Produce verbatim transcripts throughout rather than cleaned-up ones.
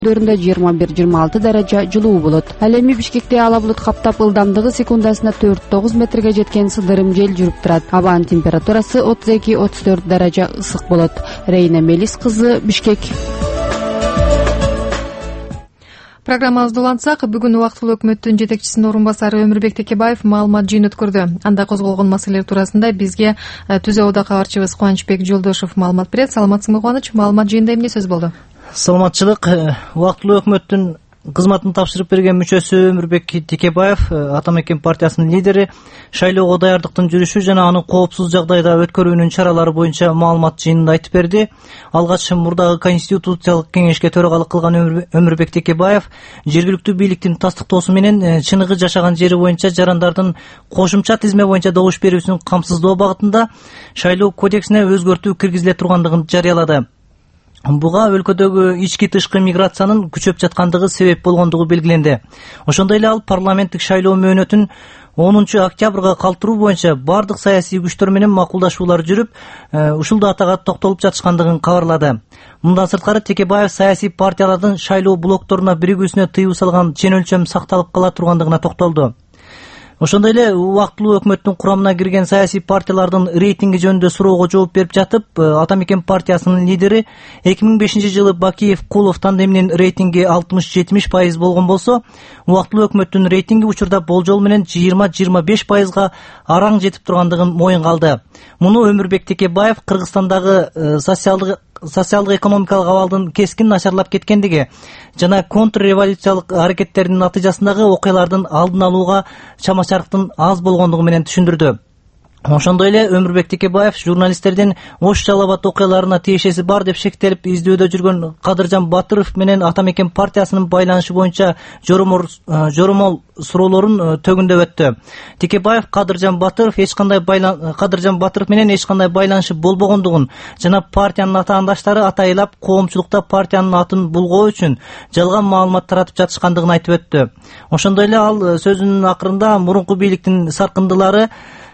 өлкөлөрүндө жыйырма бир жыйырма алты даража жылуу болот. Ал эми Бишкекте ала булут каптап, ылдамдыгы секундасына төрт тогуз метрге жеткен сыдырым жел жүрүп турат. Абанын температурасы отуз эки отуз төрт даража ысык болот. Рейна Мелис кызы, Бишкек. Программабызды улантсак, бүгүн убактылуу өкмөттүн жетекчисинин орун басары Өмүрбек Текебаев маалымат жыйын өткөрдү. Анда козголгон маселелер туурасында бизге Түз абада кабарчыбыз Кубанычбек Жолдошов маалымат берет. Саламатсыңбы, Кубаныч? Маалымат жыйында эмне сөз болду? Саламатчылык. Убактылуу өкмөттүн кызматын тапшырып берген мүчөсү Өмүрбек Текебаев, Ата Мекен партиясынын лидери, шайлоого даярдыктын жүрүшү жана аны коопсуз жагдайда өткөрүүнүн чаралары боюнча маалымат жыйынында айтып берди. Алгач мурдагы Конституциялык кеңешке төрагалык кылган Өмүрбек Текебаев жергиликтүү бийликтин тастыктоосу менен чыныгы жашаган жери боюнча жарандардын кошумча тизме боюнча добуш берүүсүн камсыздоо багытында шайлоо кодексине өзгөртүү киргизиле тургандыгын жарыялады. Буга өлкөдөгү ички тышкы миграциянын күчөп жаткандыгы себеп болгондугу белгиленди. Ошондой эле ал парламенттик шайлоо мөөнөтүн онунчу октябрга калтыруу боюнча бардык саясий күчтөр менен макулдашуулар жүрүп, ушул датага токтолуп жатышкандыгын кабарлады. Мындан сырткары Текебаев саясий партиялардын шайлоо блокторуна биригүүсүнө тыюу салган чен өлчөм сакталып кала тургандыгына токтолду. Ошондой эле убактылуу өкмөттүн курамына кирген саясий партиялардын рейтинги жөнүндө суроого жооп берип жатып, Ата Мекен партиясынын лидери эки миң бешинчи жылы Бакиев Кулов тандеминин рейтинги алтымыш жетимиш пайыз болгон болсо, убактылуу өкмөттүн рейтинги учурда болжол менен жыйырма жыйырма беш пайызга араң жетип тургандыгын моюнга алды. Муну Өмүрбек Текебаев Кыргызстандагы социалдык социалдык экономикалык абалдын кескин начарлап кеткендиги жана контрреволюциялык аракеттердин натыйжасындагы окуялардын алдын алууга чама-чарктын аз болгондугу менен түшүндүрдү. Ошондой эле Өмүрбек Текебаев журналисттердин Ош Жалал Абад окуяларына тиешеси бар деп шектелип издөөдө жүргөн Кадыржан Батыров менен Ата Мекен партиясынын байланышы боюнча жоромол жоромол суроолорун төгүндөп өттү. Текебаев Кадыржан Батыров эч кандай байлан Кадыржан Батыров менен эч кандай байланышы болбогондугун жана партиянын атаандаштары атайылап коомчулукта партиянын атын булгоо үчүн жалган маалымат таратып жатышкандыгын айтып өттү. Ошондой эле ал сөзүнүн акырында мурунку бийликтин саркындылары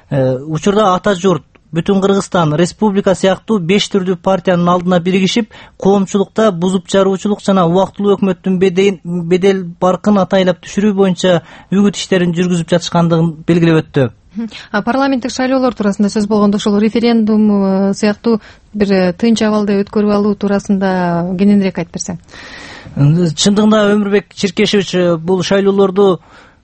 учурда Ата журт, Бүтүн Кыргызстан, Республика сыяктуу беш түрдүү партиянын алдына биригишип, коомчулукта бузуп жаруучулук жана убактылуу өкмөттүн бедел баркын атайлап түшүрүү боюнча үгүт иштерин жүргүзүп жатышкандыгын белгилеп өттү. Парламенттик шайлоолор туурасында сөз болгондо ушул референдум сыяктуу бир тынч абалды өткөрүп алуу туурасында кененирээк айтып берсе. Чындыгында Өмүрбек Черкешевич бул шайлоолорду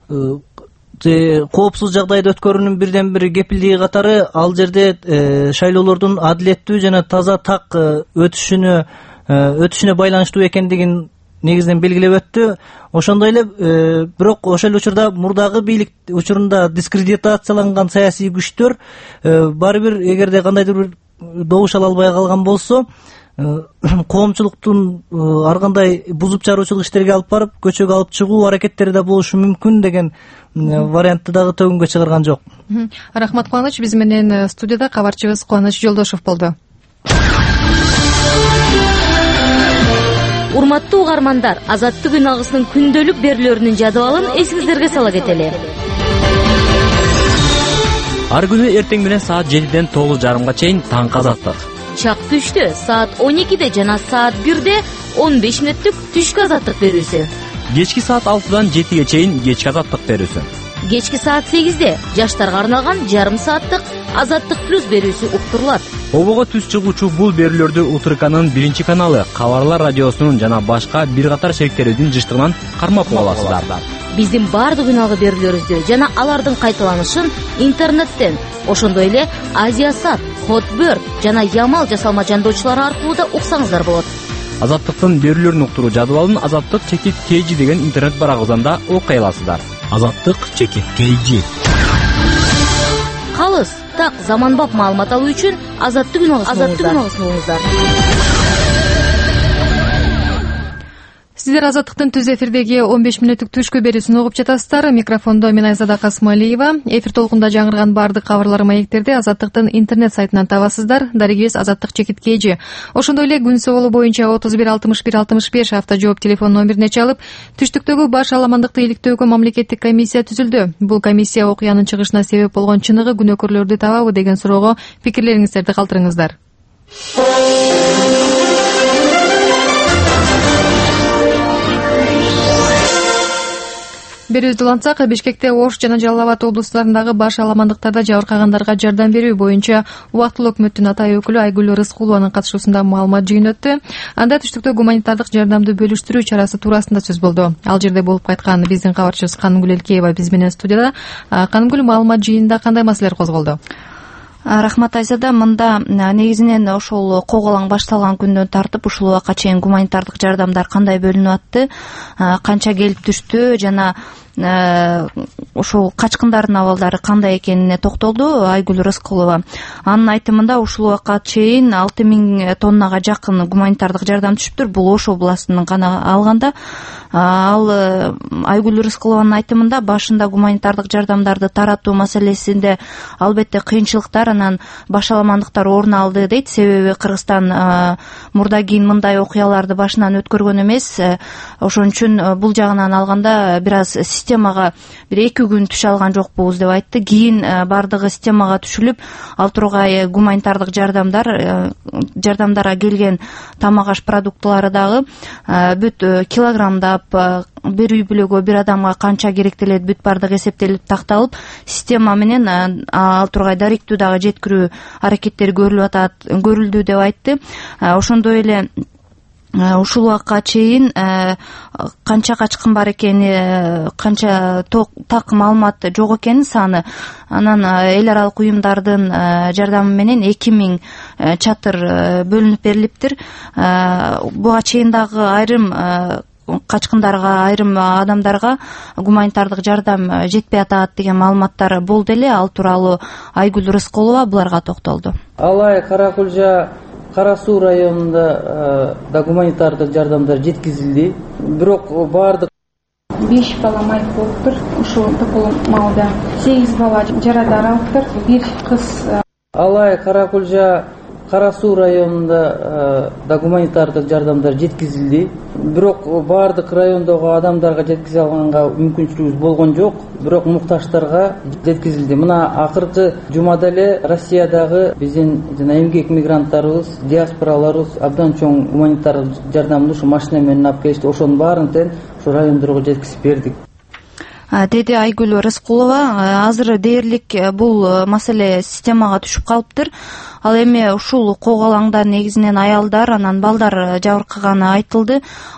коопсуз жагдайда өткөрүүнүн бирден бир кепилдиги катары ал жерде шайлоолордун адилеттүү жана таза так өтүшүнө өтүшүнө байланыштуу экендигин негизинен белгилеп өттү. Ошондой эле бирок ошол учурда мурдагы бийлик учурунда дискредитацияланган саясий күчтөр баары бир эгерде кандайдыр бир добуш ала албай калган болсо, коомчулуктун ар кандай бузуп жаруучулук иштерге алып барып, көчөгө алып чыгуу аракеттери да болушу мүмкүн деген вариантты дагы төгүнгө чыгарган жок. Рахмат, Кубаныч. Биз менен студияда кабарчыбыз Кубаныч Жолдошов болду. Урматтуу угармандар, Азаттык үн агысынын күндөлүк берүүлөрүнүн жадыбалын эсиңиздерге сала кетели. Ар күнү эртең менен саат жетиден тогуз жарымга чейин таңкы Азаттык. Чак түштө саат он экиде жана саат бирде он беш мүнөттүк түшкү Азаттык берүүсү. Кечки саат алтыдан жетиге чейин кечки Азаттык берүүсү. Кечки саат сегизде жаштарга арналган жарым сааттык Азаттык плюс берүүсү уктурулат. Обого түз чыгуучу бул берүүлөрдү Утырканын биринчи каналы, Кабарлар радиосунун жана башка бир катар шериктерибиздин жыштыгынан кармап аласыздар. Биздин бардык үналгы берүүлөрүбүздү жана алардын кайталанышын интернеттен, ошондой эле Азиясат, Хотберт жана Ямал жасалма жандоочулары аркылуу да уксаңыздар болот. Азаттыктын берүүлөрүн уктуруу жадыбалын Азаттык чекит kg деген интернет барагыбыздан окуй аласыздар. Азаттык чекит kg. Калыс, так, заманбап маалымат алуу үчүн Азаттык үн агысын угуңуздар. Сиздер Азаттыктын түз эфирдеги он беш мүнөттүк түшкү берүүсүн угуп жатасыздар. Микрофондо мен Айзада Касмалиева. Эфир толкунда жаңырган бардык кабарлар, маектерди Азаттыктын интернет сайтынан табасыздар. Дарегибиз Азаттык чекит kg. Ошондой эле күн соолу боюнча отуз бир алтымыш бир алтымыш беш автожжооп телефон номерине чалып, түштүктөгү баш аламандыкты иликтөөгө мамлекеттик комиссия түзүлдү. Бул комиссия окуянын чыгышына себеп болгон чыныгы күнөөкөрлөрдү табабы деген суроого пикирлериңиздерди калтырыңыздар. берүүбүздү улантсак, Бишкекте Ош жана Жалал Абад облустарындагы баш аламандыктарда жабыркагандарга жардам берүү боюнча убактылуу өкмөттүн атайын өкүлү Айгүл Рыскулованын катышуусунда маалымат жыйыны өттү. Анда түштүктө гуманитардык жардамды бөлүштүрүү чарасы туурасында сөз болду. Ал жерде болуп кайткан биздин кабарчыбыз Канымгүл Элкеева биз менен студияда. Канымгүл, маалымат жыйынында кандай маселелер козголду? Рахмат Айзада. Мында негизинен ошол коголаң башталган күндөн тартып ушул убакка чейин гуманитардык жардамдар кандай бөлүнүп атты, канча келип түштү жана ошол качкындардын абалдары кандай экенине токтолду Айгүл Рыскулова. Анын айтымында ушул убакка чейин алты миң тоннага жакын гуманитардык жардам түшүптүр. Бул Ош областынын гана алганда. Ал Айгүл Рыскулованын айтымында башында гуманитардык жардамдарды таратуу маселесинде албетте кыйынчылыктар, анан башаламандыктар орун алды дейт. Себеби Кыргызстан мурда кийин мындай окуяларды башынан өткөргөн эмес. Ошон үчүн бул жагынан алганда бир аз системага бир эки күн түшө алган жокпуз деп айтты. Кийин бардыгы системага түшүлүп, ал тургай гуманитардык жардамдар жардамдарга келген тамак аш продуктылары дагы бүт килограммдап бир үй бүлөгө бир адамга канча керектелет бүт бардыгы эсептелип такталып, система менен ал тургай даректүү дагы жеткирүү аракеттери көрүлүп атат, көрүлдү деп айтты. Ошондой эле ушул убакка чейин канча качкын бар экени, канча так маалымат жок экенин саны, анан эл аралык уюмдардын жардамы менен эки миң чатыр бөлүнүп берилиптир. Буга чейин дагы айрым качкындарга, айрым адамдарга гуманитардык жардам жетпей атат деген маалыматтар болду эле. Ал тууралуу Айгүл Рыскулова буларга токтолду. Алай Кара Кулжа, Кара Суу районунда да гуманитардык жардамдар жеткизилди. Бирок баардык беш бала майып болуптур. Ушул токол маалда сегиз бала жарадар алыптыр. Бир кыз. Алай Кара Кулжа, Кара Суу районунда да гуманитардык жардамдар жеткизилди. Бирок баардык райондогу адамдарга жеткизе алганга мүмкүнчүлүгүбүз болгон жок. Бирок муктаждарга жеткизилди. Мына акыркы жумада эле Россиядагы биздин жана эмгек мигранттарыбыз, диаспораларыбыз абдан чоң гуманитардык жардамды ушу машина менен алып келишти. Ошонун баарын тең ушу райондорго жеткизип бердик, деди Айгүл Рыскулова. Азыр дээрлик бул маселе системага түшүп калыптыр. Ал эми ушул коголаңда негизинен аялдар, анан балдар жабыркаганы айтылды.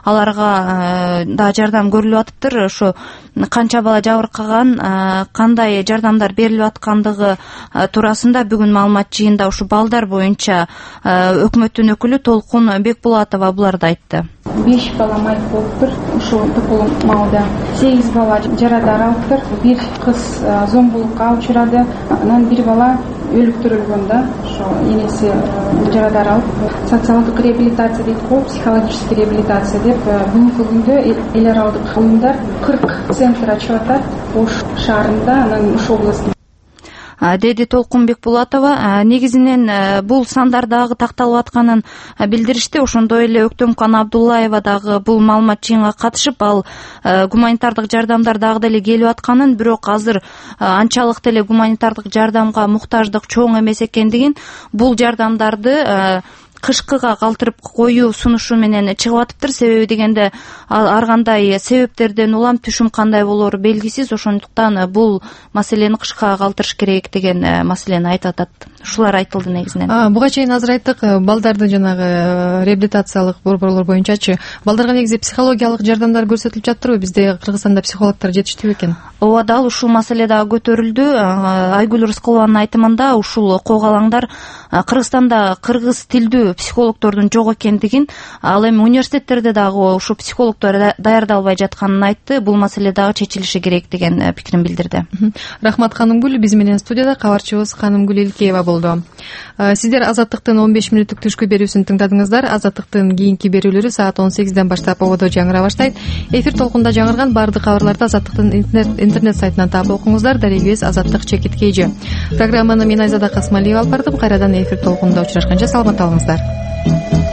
Аларга да жардам көрүлүп атыптыр. Ошо канча бала жабыркаган, кандай жардамдар берилип аткандыгы туурасында бүгүн маалымат жыйында ушу балдар боюнча өкмөттүн өкүлү Толкун Бекбулатова буларды айтты. беш бала майып болуптур. Ушул токол маалда сегиз бала жарадар алыптыр. Бир кыз зомбулукка учурады. Анан бир бала өлүктүрүлгөн да, ошо энеси жарадар алып, социалдык реабилитация дейт го, психологический реабилитация деп бүгүнкү күндө эл аралык уюмдар кырк центр ачып атат Ош шаарында, анан Ош областында, деди Толкун Бекбулатова. Негизинен бул сандар дагы такталып атканын билдиришти. Ошондой эле Өктөмкан Абдуллаева дагы бул маалымат жыйынга катышып, ал гуманитардык жардамдар дагы деле келип атканын, бирок азыр анчалык деле гуманитардык жардамга муктаждык чоң эмес экендигин, бул жардамдарды кышкыга калтырып коюу сунушу менен чыгып атыптыр. Себеби дегенде ар кандай себептерден улам түшүм кандай болору белгисиз. Ошондуктан бул маселени кышкыга калтырыш керек деген маселени айтып атат. Ушулар айтылды негизинен. Буга чейин азыр айттык, балдарды жанагы реабилитациялык борборлор боюнчачы балдарга негизи психологиялык жардамдар көрсөтүлүп жатырбы? Бизде Кыргызстанда психологдор жетиштүү экен. Ооба, дал ушул маселе дагы көтөрүлдү. Айгүл Рыскулованын айтымында ушул коголаңдар Кыргызстанда кыргыз тилдүү психологдордун жок экендигин, ал эми университеттерде дагы ушу психологдор даярдалбай жатканын айтты. Бул маселе дагы чечилиши керек деген пикирин билдирди. Рахмат Канымгүл. Биз менен студияда кабарчыбыз Канымгүл Элкеева болду. Сиздер Азаттыктын он беш мүнөттүк түшкү берүүсүн тыңдадыңыздар. Азаттыктын кийинки берүүлөрү саат он сегизден баштап ободо жаңыра баштайт. Эфир толкунда жаңырган баардык кабарларды Азаттыктын интернет, интернет сайтынан таап окуңуздар. Дарегибиз Азаттык чекит кей. Программаны мен Айзада Касмалиева алып бардым. Кайрадан эфир толкунунда учурашканча саламатта болуңуздар.